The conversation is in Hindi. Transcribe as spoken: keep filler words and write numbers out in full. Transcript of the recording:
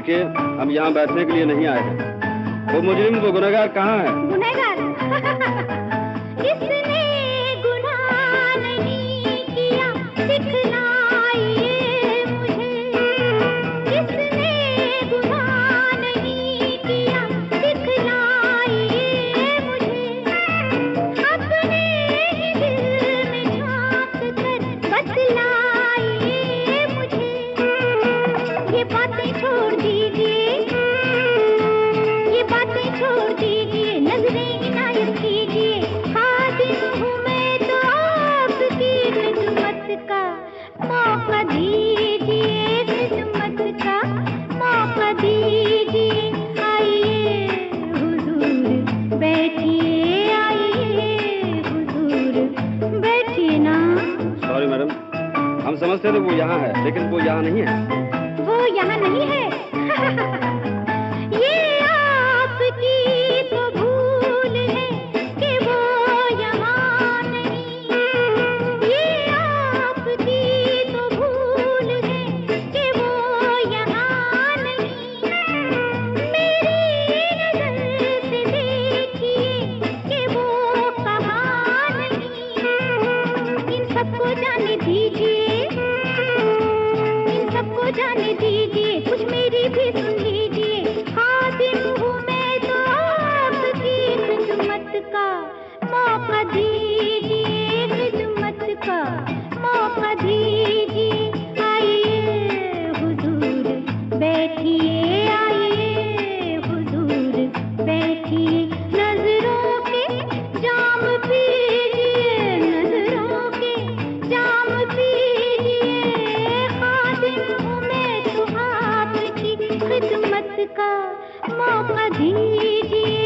देखिए, हम यहाँ बैठने के लिए नहीं आए हैं। वो मुजरिम, वो गुनहगार कहाँ है? गुनहगार? किसने गुनाह नहीं किया दिखलाइए मुझे। किसने गुनाह नहीं किया दिखलाइए मुझे। अपने ही दिल में झांक कर बतलाइए मुझे। ये बातें छोड़ दीजिए, ये बातें छोड़ दीजिए, नजरें इनायत कीजिए। खादिम हूँ मैं तो आपकी खिदमत का मौका दीजिए, खिदमत का मौका दीजिए। आइए हुजूर बैठिए, आइए हुजूर बैठिए ना। सॉरी मैडम, हम समझते थे वो यहाँ है, लेकिन वो यहाँ नहीं है। वो यहाँ नहीं है? ये आपकी तो भूल है कि वो यहाँ नहीं। ये आपकी तो भूल है कि वो यहाँ नहीं। मेरी नजर से देखिए कि वो कहाँ नहीं। इन सबको जाने दीजिए, इन सबको जाने दीजिए, कुछ मेरी भी सुन लीजिए। खादिम हूँ मैं तो आपकी खिदमत का मौका दीजिए, खिदमत का मौका दीजिए। आइए हुजूर बैठिए, आइए हुजूर बैठिए। नजरों के जाम पीजिए, नजरों के जाम पीजिए। खादिम हूँ मैं तो आपकी खिदमत का मौका दीजिए।